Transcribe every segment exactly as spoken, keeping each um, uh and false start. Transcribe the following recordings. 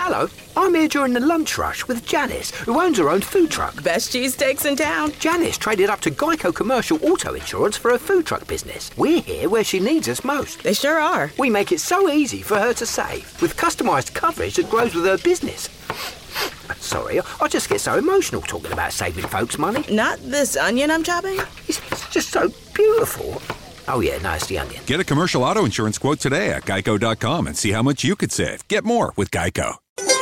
Hello, I'm here during the lunch rush with Janice, who owns her own food truck. Best cheesesteaks in town. Janice traded up to Geico Commercial Auto Insurance for her food truck business. We're here where she needs us most. They sure are. We make it so easy for her to save, with customised coverage that grows with her business. Sorry, I just get so emotional talking about saving folks money. Not this onion I'm chopping? It's, it's just so beautiful. Oh yeah, no, it's the onion. Get a commercial auto insurance quote today at geico dot com and see how much you could save. Get more with Geico.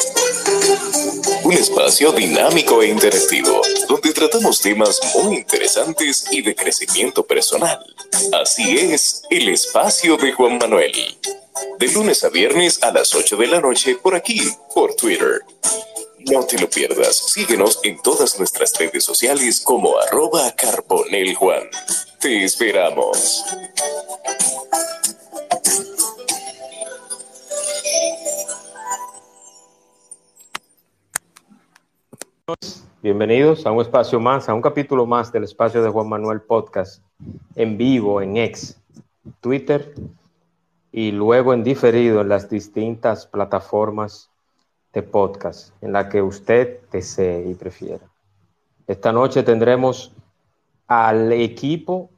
Un espacio dinámico e interactivo, donde tratamos temas muy interesantes y de crecimiento personal. Así es, el espacio de Juan Manuel. De lunes a viernes a las ocho de la noche por aquí, por Twitter. No te lo pierdas, síguenos en todas nuestras redes sociales como arroba carboneljuan. Te esperamos. Bienvenidos a un espacio más, a un capítulo más del espacio de Juan Manuel Podcast, en vivo, en X, Twitter y luego en diferido en las distintas plataformas de podcast en la que usted desee y prefiera. Esta noche tendremos al equipo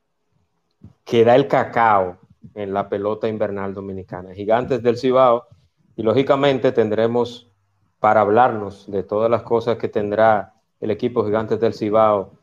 que da el cacao en la pelota invernal dominicana, Gigantes del Cibao, y lógicamente tendremos para hablarnos de todas las cosas que tendrá el equipo Gigantes del Cibao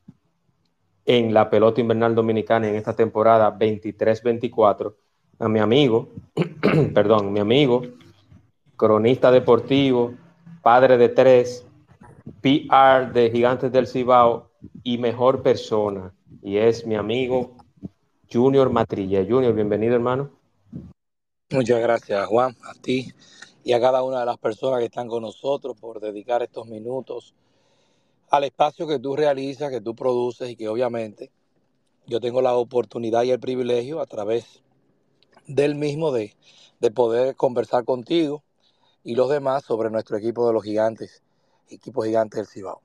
en la pelota invernal dominicana en esta temporada veintitrés veinticuatro, a mi amigo, perdón, mi amigo, cronista deportivo, padre de tres, P R de Gigantes del Cibao y mejor persona, y es mi amigo Junior Matrilla. Junior, bienvenido, hermano. Muchas gracias, Juan, a ti y a cada una de las personas que están con nosotros por dedicar estos minutos al espacio que tú realizas, que tú produces y que obviamente yo tengo la oportunidad y el privilegio a través del mismo de, de poder conversar contigo y los demás sobre nuestro equipo de los Gigantes, equipo Gigantes del Cibao.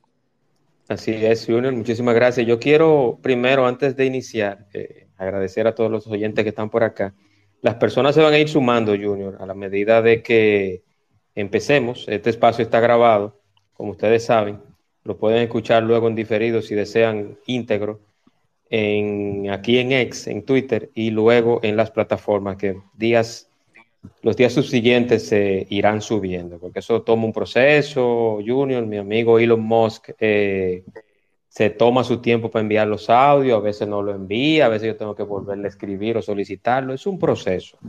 Así es, Junior, muchísimas gracias. Yo quiero primero, antes de iniciar, eh, agradecer a todos los oyentes que están por acá. Las personas se van a ir sumando, Junior, a la medida de que empecemos. Este espacio está grabado, como ustedes saben. Lo pueden escuchar luego en diferido si desean íntegro, en, aquí en X, en Twitter, y luego en las plataformas que días, los días subsiguientes se irán subiendo, porque eso toma un proceso, Junior. Mi amigo Elon Musk eh, se toma su tiempo para enviar los audios, a veces no lo envía, a veces yo tengo que volverle a escribir o solicitarlo. Es un proceso.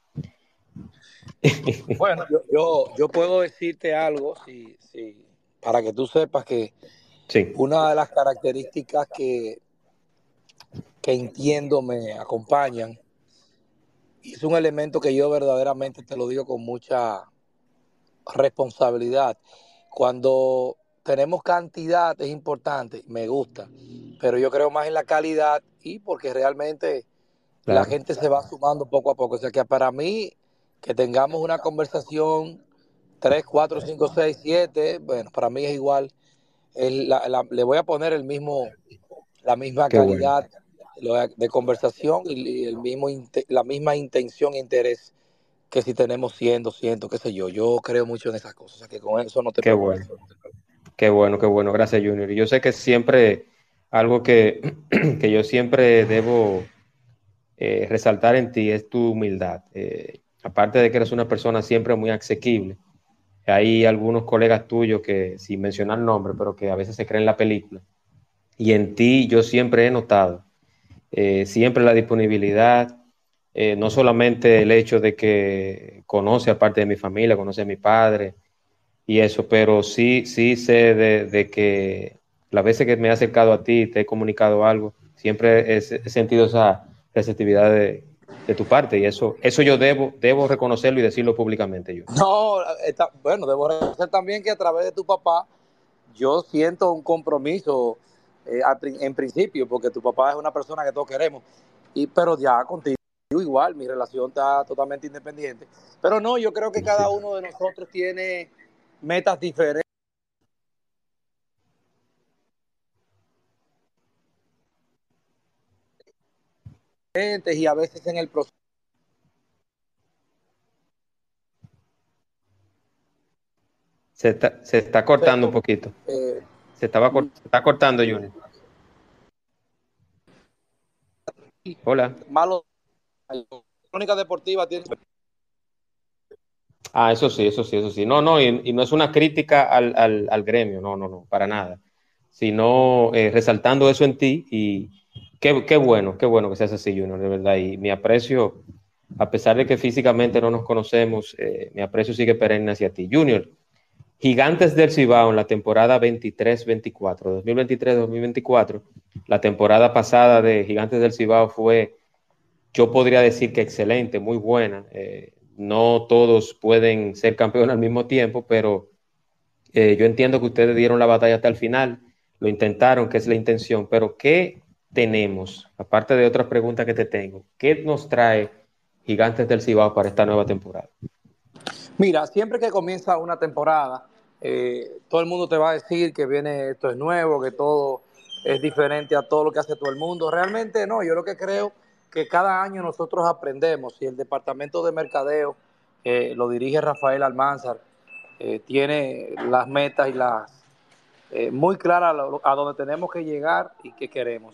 Bueno, yo, yo, yo puedo decirte algo, si, si, para que tú sepas que sí. Una de las características que, que entiendo me acompañan, y es un elemento que yo verdaderamente te lo digo con mucha responsabilidad. Cuando tenemos cantidad es importante, me gusta, pero yo creo más en la calidad y porque realmente claro, la gente se va sumando poco a poco. O sea que para mí, que tengamos una conversación tres, cuatro, cinco, seis, siete, bueno, para mí es igual. El, la, la, le voy a poner el mismo, la misma Qué calidad bueno. de conversación y el mismo, la misma intención e interés que si tenemos cien, doscientos, qué sé yo. Yo creo mucho en esas cosas, o sea que con eso no te Qué preocupes. Bueno. Qué bueno, qué bueno. Gracias, Junior. Y yo sé que siempre, algo que, que yo siempre debo eh, resaltar en ti es tu humildad. Eh, aparte de que eres una persona siempre muy asequible, hay algunos colegas tuyos que, sin mencionar nombres, pero que a veces se creen la película. Y en ti yo siempre he notado, eh, siempre la disponibilidad, eh, no solamente el hecho de que conoce a parte de mi familia, conoce a mi padre y eso, pero sí, sí sé de, de que las veces que me he acercado a ti, te he comunicado algo, siempre he, he sentido esa receptividad de, de tu parte, y eso, eso yo debo, debo reconocerlo y decirlo públicamente. Yo. No, está, bueno, debo reconocer también que a través de tu papá yo siento un compromiso eh, en principio, porque tu papá es una persona que todos queremos, y, pero ya contigo igual, mi relación está totalmente independiente. Pero no, yo creo que cada uno de nosotros tiene metas diferentes y a veces en el proceso Se está, se está cortando un poquito. Eh, Se, estaba, se está cortando, Junior. Hola. Malo. Crónica deportiva tiene. Ah, eso sí, eso sí, eso sí. No, no, y, y no es una crítica al, al, al gremio, no, no, no, para nada. Sino eh, resaltando eso en ti y qué, qué bueno, qué bueno que seas así, Junior, de verdad. Y mi aprecio, a pesar de que físicamente no nos conocemos, eh, mi aprecio sigue perenne hacia ti. Junior, Gigantes del Cibao en la temporada veintitrés veinticuatro, dos mil veintitrés dos mil veinticuatro, la temporada pasada de Gigantes del Cibao fue, yo podría decir que excelente, muy buena. Eh, no todos pueden ser campeones al mismo tiempo, pero eh, yo entiendo que ustedes dieron la batalla hasta el final, lo intentaron, que es la intención, pero ¿qué tenemos? Aparte de otras preguntas que te tengo, ¿qué nos trae Gigantes del Cibao para esta nueva temporada? Mira, siempre que comienza una temporada, eh, todo el mundo te va a decir que viene esto es nuevo, que todo es diferente a todo lo que hace todo el mundo. Realmente no, yo lo que creo que cada año nosotros aprendemos y el departamento de mercadeo eh, lo dirige Rafael Almanzar, eh, tiene las metas y las eh, muy claras a, a donde tenemos que llegar y qué queremos.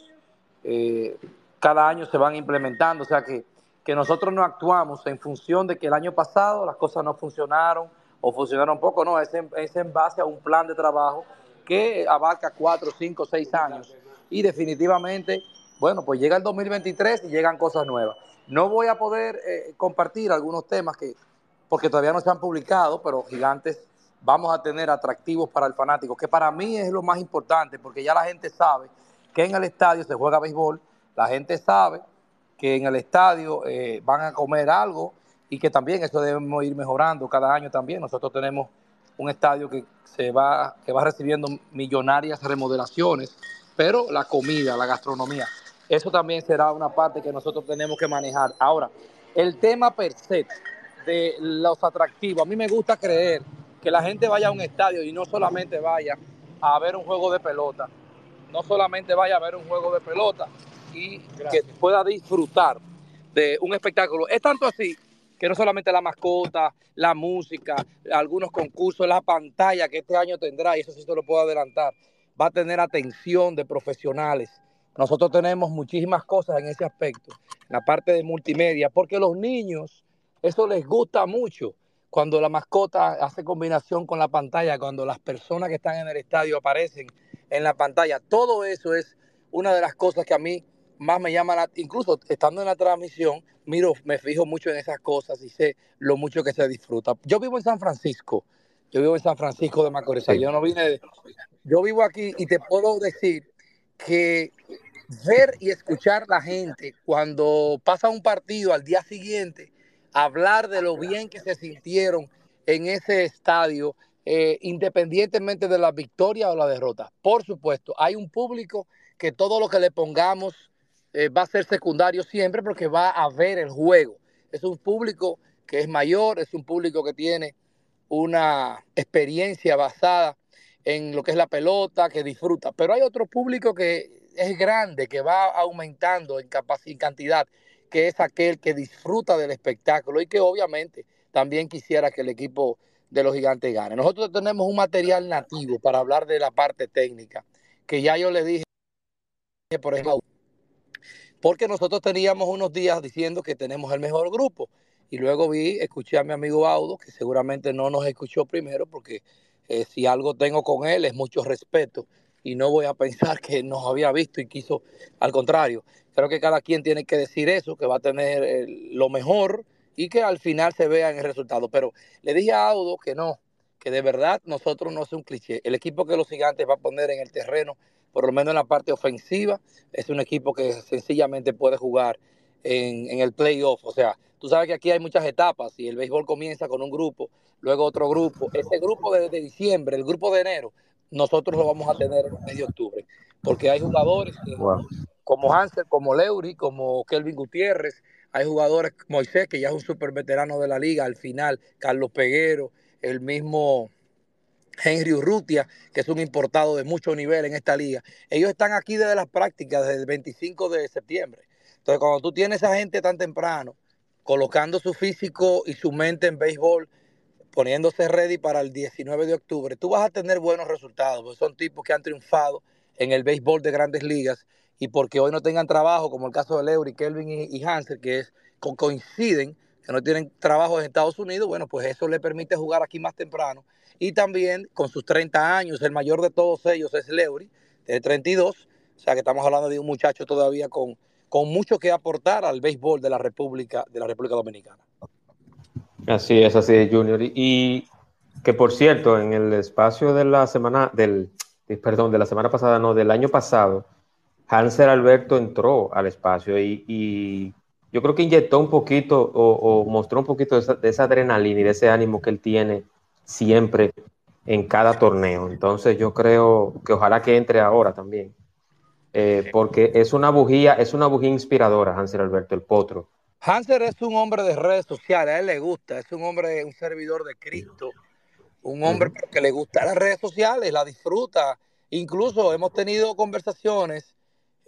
Eh, cada año se van implementando, o sea que que nosotros no actuamos en función de que el año pasado las cosas no funcionaron o funcionaron poco, no, es en, es en base a un plan de trabajo que abarca cuatro, cinco, seis años y definitivamente, bueno, pues llega el dos mil veintitrés y llegan cosas nuevas. No voy a poder eh, compartir algunos temas que, porque todavía no se han publicado, pero Gigantes vamos a tener atractivos para el fanático, que para mí es lo más importante, porque ya la gente sabe que en el estadio se juega béisbol, la gente sabe que en el estadio eh, van a comer algo y que también eso debemos ir mejorando cada año también. Nosotros tenemos un estadio que se va, que va recibiendo millonarias remodelaciones, pero la comida, la gastronomía, eso también será una parte que nosotros tenemos que manejar. Ahora, el tema per se de los atractivos, a mí me gusta creer que la gente vaya a un estadio y no solamente vaya a ver un juego de pelota, no solamente vaya a ver un juego de pelota, y Gracias. que pueda disfrutar de un espectáculo. Es tanto así que no solamente la mascota, la música, algunos concursos, la pantalla que este año tendrá, y eso sí se lo puedo adelantar, va a tener atención de profesionales. Nosotros tenemos muchísimas cosas en ese aspecto, en la parte de multimedia, porque los niños, eso les gusta mucho cuando la mascota hace combinación con la pantalla, cuando las personas que están en el estadio aparecen en la pantalla. Todo eso es una de las cosas que a mí más me llama, la, incluso estando en la transmisión, miro, me fijo mucho en esas cosas y sé lo mucho que se disfruta. Yo vivo en San Francisco, yo vivo en San Francisco de Macorís, sí. yo no vine, de, yo vivo aquí y te puedo decir que ver y escuchar la gente cuando pasa un partido al día siguiente, hablar de lo bien que se sintieron en ese estadio, eh, independientemente de la victoria o la derrota. Por supuesto, hay un público que todo lo que le pongamos eh, va a ser secundario siempre porque va a ver el juego. Es un público que es mayor, es un público que tiene una experiencia basada en lo que es la pelota, que disfruta. Pero hay otro público que es grande, que va aumentando en capacidad y cantidad, que es aquel que disfruta del espectáculo y que obviamente también quisiera que el equipo de los Gigantes gane. Nosotros tenemos un material nativo para hablar de la parte técnica, que ya yo le dije, por ejemplo, porque nosotros teníamos unos días diciendo que tenemos el mejor grupo y luego vi, escuché a mi amigo Audo, que seguramente no nos escuchó primero porque eh, si algo tengo con él es mucho respeto y no voy a pensar que nos había visto y quiso, al contrario, creo que cada quien tiene que decir eso, que va a tener eh, lo mejor y que al final se vea en el resultado, pero le dije a Audo que no, que de verdad nosotros no es un cliché, el equipo que los Gigantes va a poner en el terreno, por lo menos en la parte ofensiva, es un equipo que sencillamente puede jugar en, en el playoff. O sea, tú sabes que aquí hay muchas etapas y el béisbol comienza con un grupo, luego otro grupo. Ese grupo de, de diciembre, el grupo de enero, nosotros lo vamos a tener en el mes de octubre, porque hay jugadores que, wow. como Hansel, como Leury, como Kelvin Gutiérrez, hay jugadores, Moisés, que ya es un súper veterano de la liga, al final, Carlos Peguero, el mismo Henry Urrutia, que es un importado de mucho nivel en esta liga. Ellos están aquí desde las prácticas, desde el veinticinco de septiembre. Entonces, cuando tú tienes a gente tan temprano, colocando su físico y su mente en béisbol, poniéndose ready para el diecinueve de octubre, tú vas a tener buenos resultados, porque son tipos que han triunfado en el béisbol de grandes ligas y porque hoy no tengan trabajo, como el caso de Leury, Kelvin y, y Hansel, que es, co- coinciden, que no tienen trabajo en Estados Unidos, bueno, pues eso le permite jugar aquí más temprano. Y también con sus treinta años, el mayor de todos ellos es Leury, de treinta y dos, o sea que estamos hablando de un muchacho todavía con, con mucho que aportar al béisbol de la República, de la República Dominicana. Así es, así es, Junior. Y, y que por cierto, en el espacio de la semana, del, perdón, de la semana pasada, no, del año pasado, Hanser Alberto entró al espacio y, y yo creo que inyectó un poquito o, o mostró un poquito de esa, de esa adrenalina y de ese ánimo que él tiene siempre en cada torneo. Entonces yo creo que ojalá que entre ahora también, eh, porque es una bujía, es una bujía inspiradora, Hanser Alberto, el potro. Hanser es un hombre de redes sociales, a él le gusta, es un hombre, un servidor de Cristo, un hombre Uh-huh. que le gusta las redes sociales, la disfruta. Incluso hemos tenido conversaciones,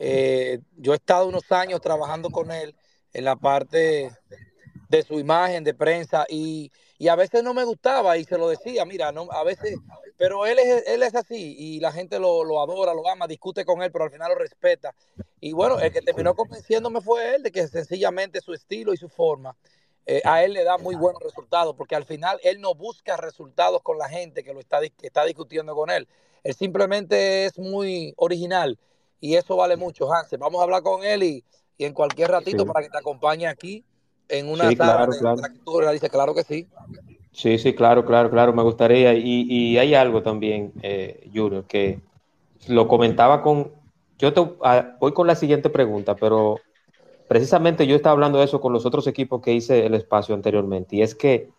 eh, yo he estado unos años trabajando con él en la parte de su imagen de prensa y, y a veces no me gustaba y se lo decía, mira, no, a veces, pero él es, él es así y la gente lo, lo adora, lo ama, discute con él, pero al final lo respeta. Y bueno, el que terminó convenciéndome fue él de que sencillamente su estilo y su forma eh, a él le da muy buenos resultados, porque al final él no busca resultados con la gente que lo está, que está discutiendo con él. Él simplemente es muy original y eso vale mucho, Hansel. Vamos a hablar con él y, y en cualquier ratito Sí, para que te acompañe aquí en una sí, sala claro, de, de claro. la que tú realices. Claro que sí. Sí, sí, claro, claro, claro, me gustaría. Y, y hay algo también, eh, Junior, que lo comentaba con... Yo te, ah, voy con la siguiente pregunta, pero precisamente yo estaba hablando de eso con los otros equipos que hice el espacio anteriormente, y es que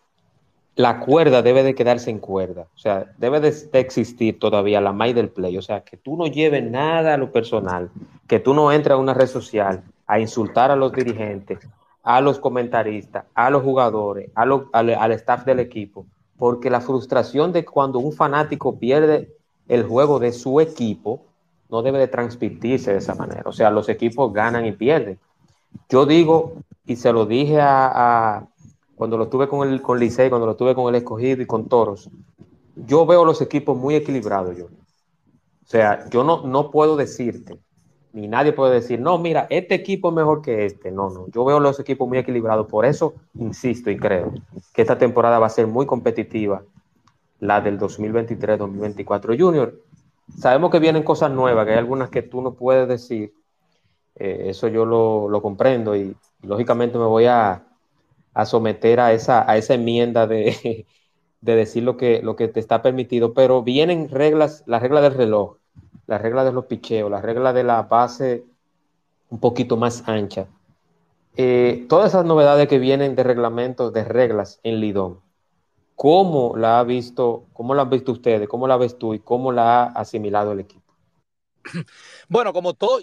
la cuerda debe de quedarse en cuerda, o sea, debe de, de existir todavía la may del play, o sea, que tú no lleves nada a lo personal, que tú no entres a una red social a insultar a los dirigentes, a los comentaristas, a los jugadores, a lo, al, al staff del equipo, porque la frustración de cuando un fanático pierde el juego de su equipo no debe de transmitirse de esa manera, o sea, los equipos ganan y pierden. Yo digo, y se lo dije a, a cuando lo tuve con el con Licey, cuando lo tuve con el Escogido y con Toros, yo veo los equipos muy equilibrados, yo. O sea, yo no, no puedo decirte, ni nadie puede decir, no, mira, este equipo es mejor que este. No, no, yo veo los equipos muy equilibrados. Por eso insisto y creo que esta temporada va a ser muy competitiva, la del dos mil veintitrés dos mil veinticuatro. Junior, sabemos que vienen cosas nuevas, que hay algunas que tú no puedes decir. Eh, eso yo lo, lo comprendo y, y lógicamente me voy a, a someter a esa, a esa enmienda de, de decir lo que, lo que te está permitido, pero vienen reglas, la regla del reloj, la regla de los picheos, la regla de la base un poquito más ancha. Eh, todas esas novedades que vienen de reglamentos, de reglas en Lidón, ¿cómo la ha visto, cómo la han visto ustedes, cómo la ves tú y cómo la ha asimilado el equipo? Bueno, como todo,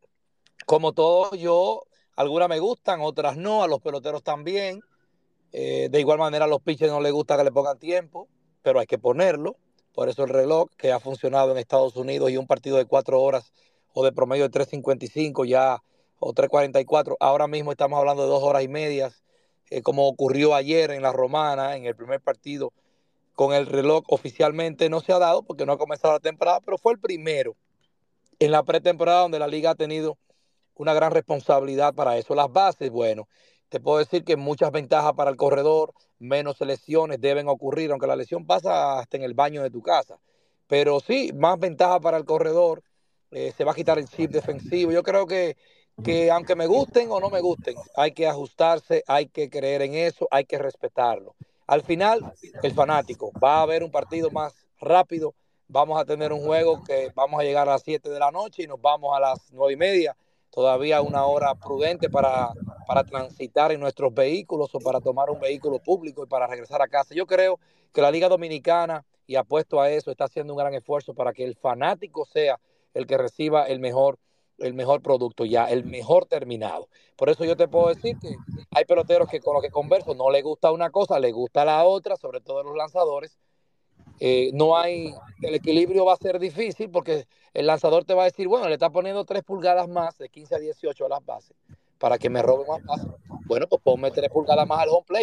como todo yo, algunas me gustan, otras no, a los peloteros también. Eh, de igual manera a los pitchers no les gusta que le pongan tiempo, pero hay que ponerlo. Por eso el reloj que ha funcionado en Estados Unidos y un partido de cuatro horas o de promedio de tres cincuenta y cinco ya o tres cuarenta y cuatro, ahora mismo estamos hablando de dos horas y medias, eh, como ocurrió ayer en la Romana, en el primer partido con el reloj oficialmente no se ha dado porque no ha comenzado la temporada, pero fue el primero en la pretemporada donde la liga ha tenido una gran responsabilidad para eso. Las bases, bueno, te puedo decir que muchas ventajas para el corredor, menos lesiones deben ocurrir, aunque la lesión pasa hasta en el baño de tu casa. Pero sí, más ventaja para el corredor, eh, se va a quitar el chip defensivo. Yo creo que, que aunque me gusten o no me gusten, hay que ajustarse, hay que creer en eso, hay que respetarlo. Al final, el fanático va a haber un partido más rápido, vamos a tener un juego que vamos a llegar a las siete de la noche y nos vamos a las nueve y media, todavía una hora prudente para, para transitar en nuestros vehículos o para tomar un vehículo público y para regresar a casa. Yo creo que la Liga Dominicana, y apuesto a eso, está haciendo un gran esfuerzo para que el fanático sea el que reciba el mejor, el mejor producto ya, el mejor terminado. Por eso yo te puedo decir que hay peloteros que con los que converso no les gusta una cosa, les gusta la otra, sobre todo los lanzadores. Eh, no hay, el equilibrio va a ser difícil porque el lanzador te va a decir, bueno, le está poniendo tres pulgadas más de quince a dieciocho a las bases para que me robe más bases. Bueno, pues ponme tres pulgadas más al home play.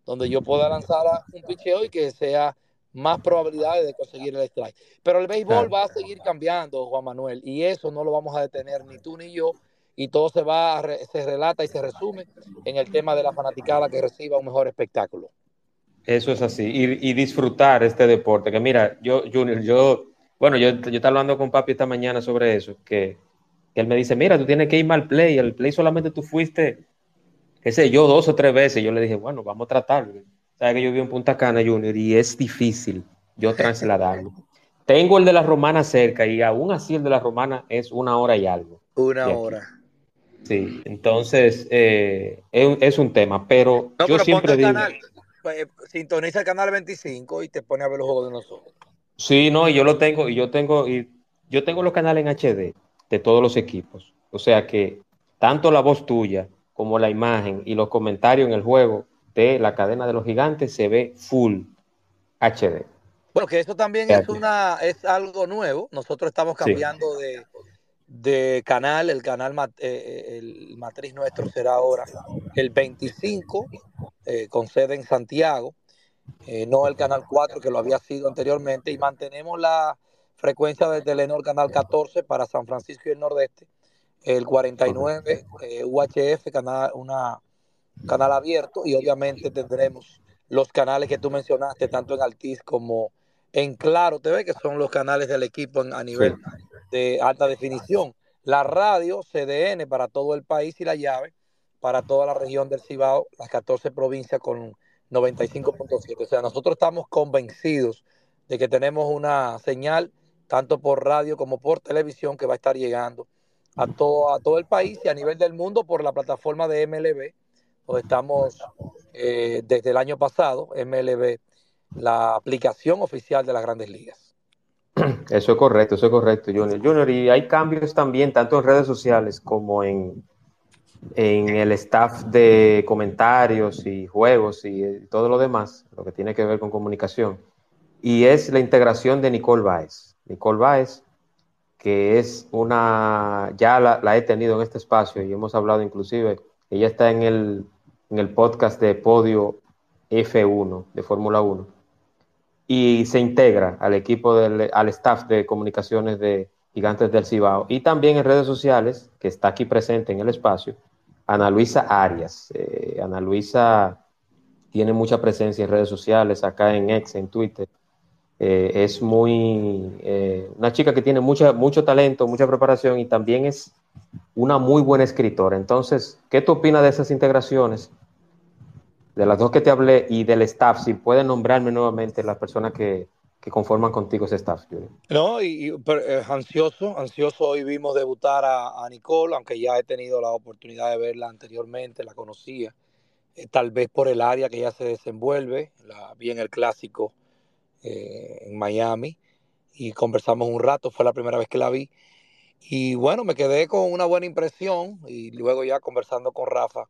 donde yo pueda lanzar a un picheo y que sea más probabilidades de conseguir el strike. Pero el béisbol Claro. va a seguir cambiando, Juan Manuel, y eso no lo vamos a detener ni tú ni yo, y todo se va a re- se relata y se resume en el tema de la fanaticada que reciba un mejor espectáculo. Eso es así, y, y disfrutar este deporte, que mira, yo, Junior, yo, bueno, yo, yo estaba hablando con papi esta mañana sobre eso, que, que él me dice, mira, tú tienes que ir al play, al play solamente tú fuiste, qué sé yo, dos o tres veces. Yo le dije, bueno, vamos a tratarlo. Sabes que yo vivo en Punta Cana, Junior, y es difícil yo trasladarlo. Tengo el de la Romana cerca, y aún así el de la Romana es una hora y algo Una de aquí. hora. Sí, entonces eh, es, un- es un tema, pero No, yo pero ponte siempre el digo, canal, pues, sintoniza el canal veinticinco y te pone a ver los juegos de nosotros. sí, no, y yo lo tengo, y yo tengo, y yo tengo los canales en H D de todos los equipos. O sea que tanto la voz tuya como la imagen y los comentarios en el juego de la cadena de los gigantes se ve full H D. Bueno, que eso O también sea es que, una es algo nuevo. Nosotros estamos sí, cambiando de, de canal. El canal mat- eh, el matriz nuestro será ahora el veinticinco, eh, con sede en Santiago, eh, no el canal cuatro que lo había sido anteriormente, y mantenemos la frecuencia de Telenor canal catorce para San Francisco y el Nordeste, el cuarenta y nueve eh, U H F, canal, una canal abierto, y obviamente tendremos los canales que tú mencionaste, tanto en Altiz como en Claro T V, que son los canales del equipo en- a sí. nivel de alta definición. La radio C D N para todo el país y la llave para toda la región del Cibao, las catorce provincias con noventa y cinco punto siete. O sea, nosotros estamos convencidos de que tenemos una señal tanto por radio como por televisión que va a estar llegando a todo, a todo el país y a nivel del mundo por la plataforma de M L B, donde estamos eh, desde el año pasado, M L B, la aplicación oficial de las Grandes Ligas. Eso es correcto, eso es correcto, Junior. Junior, y hay cambios también, tanto en redes sociales como en, en el staff de comentarios y juegos y eh, todo lo demás, lo que tiene que ver con comunicación. Y es la integración de Nicole Báez. Nicole Báez, que es una, ya la, la he tenido en este espacio y hemos hablado inclusive, ella está en el, en el podcast de Podio F uno de Fórmula uno y se integra al equipo, del, al staff de comunicaciones de Gigantes del Cibao y también en redes sociales, que está aquí presente en el espacio, Ana Luisa Arias. Eh, Ana Luisa tiene mucha presencia en redes sociales, acá en X, en Twitter. Eh, es muy eh, una chica que tiene mucha, mucho talento, mucha preparación y también es una muy buena escritora. Entonces, ¿qué tú opinas de esas integraciones? De las dos que te hablé y del staff, si pueden nombrarme nuevamente las personas que, que conforman contigo ese staff, Julio. No, y, y pero, eh, ansioso, ansioso. Hoy vimos debutar a, a Nicole, aunque ya he tenido la oportunidad de verla anteriormente, la conocía, eh, tal vez por el área que ella se desenvuelve. La vi en el clásico eh, en Miami y conversamos un rato, fue la primera vez que la vi. Y bueno, me quedé con una buena impresión y luego ya conversando con Rafa,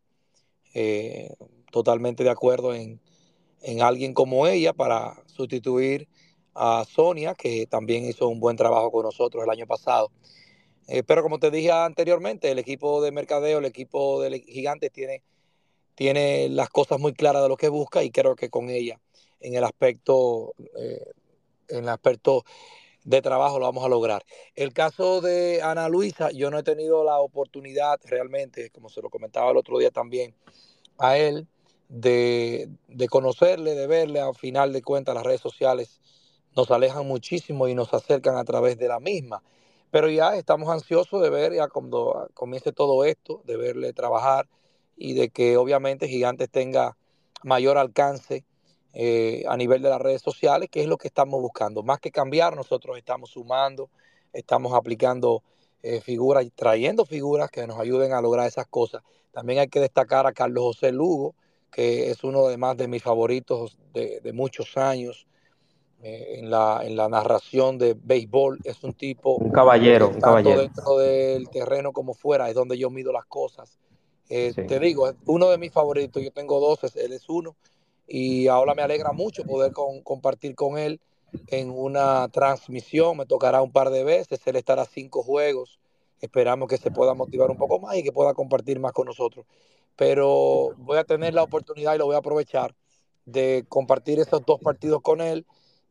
eh, totalmente de acuerdo en, en alguien como ella para sustituir a Sonia, que también hizo un buen trabajo con nosotros el año pasado. Eh, pero como te dije anteriormente, el equipo de mercadeo, el equipo de Gigantes tiene, tiene las cosas muy claras de lo que busca, y creo que con ella en el aspecto, eh, en el aspecto de trabajo lo vamos a lograr. El caso de Ana Luisa, yo no he tenido la oportunidad realmente, como se lo comentaba el otro día también a él, de, de conocerle, de verle. Al final de cuentas, las redes sociales nos alejan muchísimo y nos acercan a través de la misma. Pero ya estamos ansiosos de ver, ya cuando comience todo esto, de verle trabajar y de que obviamente Gigantes tenga mayor alcance eh, a nivel de las redes sociales, que es lo que estamos buscando. Más que cambiar, nosotros estamos sumando, estamos aplicando eh, figuras y trayendo figuras que nos ayuden a lograr esas cosas. También hay que destacar a Carlos José Lugo, que es uno de más de mis favoritos de, de muchos años eh, en, la, en la narración de béisbol. Es un tipo Un que caballero, un tanto caballero. dentro del terreno como fuera es donde yo mido las cosas. Eh, Sí. te digo, es uno de mis favoritos. Yo tengo dos, él es uno. Y ahora me alegra mucho poder con, compartir con él en una transmisión. Me tocará un par de veces, él estará cinco juegos. Esperamos que se pueda motivar un poco más y que pueda compartir más con nosotros. Pero voy a tener la oportunidad y lo voy a aprovechar de compartir esos dos partidos con él,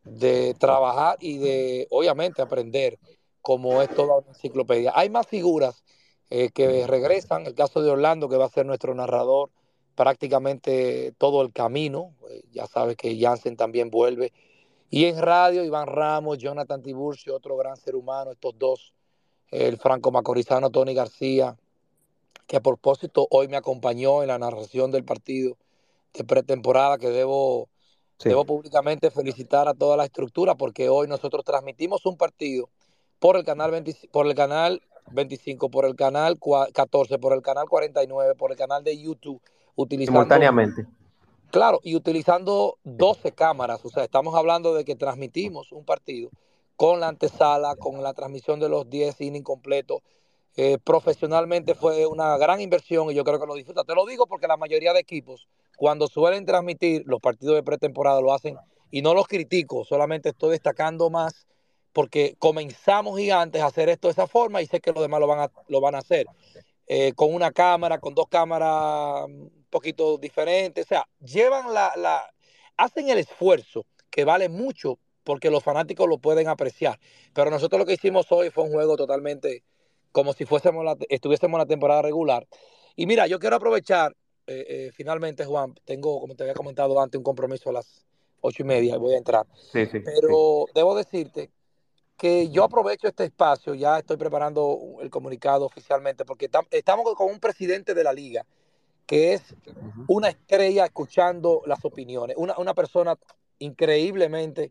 de trabajar y de, obviamente, aprender como es toda una enciclopedia. Hay más figuras eh, que regresan, el caso de Orlando, que va a ser nuestro narrador prácticamente todo el camino, eh, ya sabes que Jansen también vuelve, y en radio, Iván Ramos, Jonathan Tiburcio, otro gran ser humano, estos dos, el franco macorizano Tony García, que a propósito hoy me acompañó en la narración del partido de pretemporada, que debo, Sí. debo públicamente felicitar a toda la estructura, porque hoy nosotros transmitimos un partido por el canal veinte, por el canal veinticinco, por el canal catorce, por el canal cuarenta y nueve, por el canal de YouTube, utilizando Simultáneamente. claro, y utilizando doce cámaras. O sea, estamos hablando de que transmitimos un partido con la antesala, con la transmisión de los diez innings completos. Eh, profesionalmente fue una gran inversión y yo creo que lo disfruta. Te lo digo porque la mayoría de equipos, cuando suelen transmitir los partidos de pretemporada, lo hacen, y no los critico, solamente estoy destacando más porque comenzamos Gigantes a hacer esto de esa forma y sé que los demás lo van a, lo van a hacer. Eh, con una cámara, con dos cámaras un poquito diferentes, o sea, llevan la, la, hacen el esfuerzo que vale mucho porque los fanáticos lo pueden apreciar, pero nosotros lo que hicimos hoy fue un juego totalmente como si fuésemos la, estuviésemos en la temporada regular. Y mira, yo quiero aprovechar, eh, eh, finalmente, Juan, tengo, como te había comentado antes, un compromiso a las ocho y media, voy a entrar, Sí, sí, pero sí. debo decirte que yo aprovecho este espacio, ya estoy preparando el comunicado oficialmente, porque tam- estamos con un presidente de la liga que es Ujú. una estrella escuchando las opiniones, una, una persona increíblemente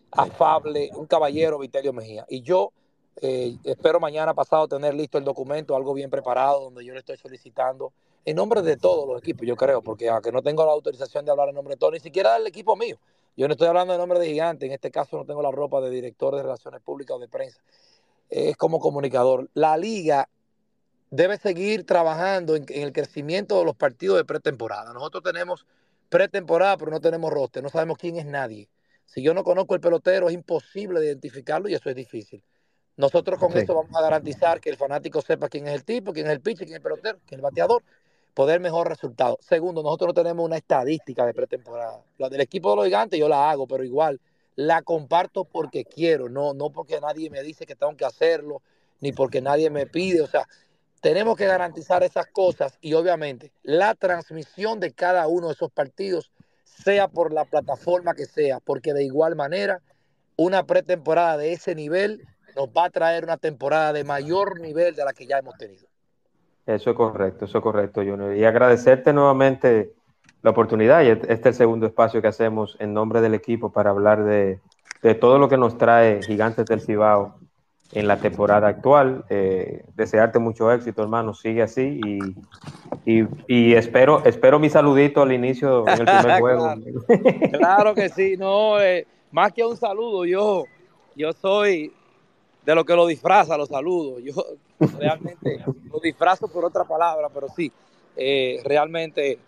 afable, un caballero, Vitelio Mejía. Y yo eh, espero mañana pasado tener listo el documento, algo bien preparado, donde yo le estoy solicitando en nombre de todos los equipos, yo creo, porque aunque no tengo la autorización de hablar en nombre de todos, ni siquiera del equipo mío. Yo no estoy hablando en nombre de Gigante, en este caso no tengo la ropa de director de Relaciones Públicas o de prensa, es como comunicador. La liga debe seguir trabajando en, en el crecimiento de los partidos de pretemporada. Nosotros tenemos pretemporada, pero no tenemos roster, no sabemos quién es nadie. Si yo no conozco el pelotero, es imposible identificarlo y eso es difícil. Nosotros con Sí. esto vamos a garantizar que el fanático sepa quién es el tipo, quién es el pitcher, quién es el pelotero, quién es el bateador, poder mejor resultado. Segundo, nosotros no tenemos una estadística de pretemporada. La del equipo de los Gigantes yo la hago, pero igual la comparto porque quiero, no, no porque nadie me dice que tengo que hacerlo, ni porque nadie me pide. O sea, tenemos que garantizar esas cosas y obviamente la transmisión de cada uno de esos partidos, sea por la plataforma que sea, porque de igual manera una pretemporada de ese nivel nos va a traer una temporada de mayor nivel de la que ya hemos tenido. Eso es correcto, eso es correcto, Junior. Y agradecerte nuevamente la oportunidad. Y este es el segundo espacio que hacemos en nombre del equipo para hablar de, de todo lo que nos trae Gigantes del Cibao en la temporada actual. Eh, desearte mucho éxito, hermano. Sigue así y, y, y espero, espero mi saludito al inicio en el primer juego. Claro, claro que sí, no, eh, más que un saludo, yo, yo soy de lo que lo disfraza, los saludos. Yo realmente lo disfrazo por otra palabra, pero sí, eh, realmente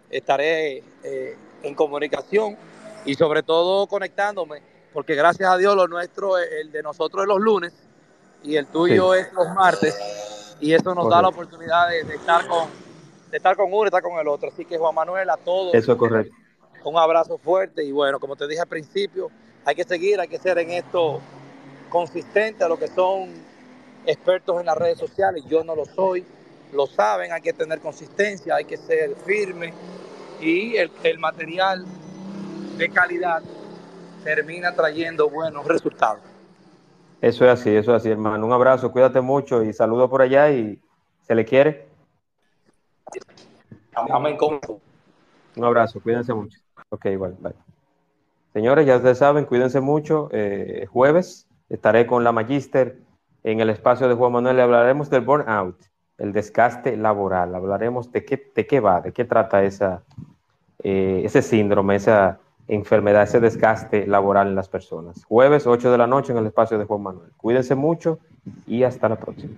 estaré eh, en comunicación y sobre todo conectándome, porque gracias a Dios lo nuestro, el de nosotros es los lunes y el tuyo Sí, es los martes, y eso nos da la correcto. oportunidad de, de estar con, de estar con uno y estar con el otro. Así que Juan Manuel, a todos, Eso es correcto. un abrazo fuerte y bueno, como te dije al principio, hay que seguir, hay que ser en esto consistente a lo que son expertos en las redes sociales. Yo no lo soy, lo saben, hay que tener consistencia, hay que ser firme y el, el material de calidad termina trayendo buenos resultados. Eso es así, eso es así, hermano. Un abrazo, cuídate mucho y saludos por allá y se le quiere. Amén. Un abrazo, cuídense mucho. Ok, igual, bye. Señores, ya ustedes saben, cuídense mucho. Eh, jueves estaré con la Magíster en el espacio de Juan Manuel. Le hablaremos del burnout, el desgaste laboral. Hablaremos de qué, de qué va, de qué trata esa, eh, ese síndrome, esa enfermedad, ese desgaste laboral en las personas. Jueves, ocho de la noche en el espacio de Juan Manuel. Cuídense mucho y hasta la próxima.